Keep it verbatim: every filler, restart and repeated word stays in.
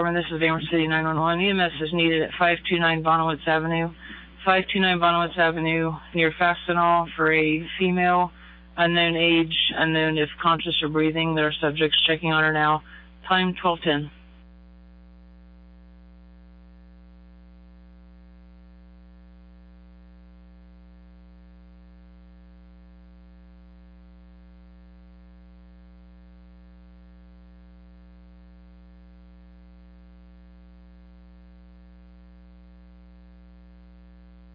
This is Amherst City nine one one. E M S is needed at five two nine Bonowitz Avenue. five two nine Bonowitz Avenue near Fastenal for a female, unknown age, unknown if conscious or breathing. There are subjects checking on her now. Time twelve ten.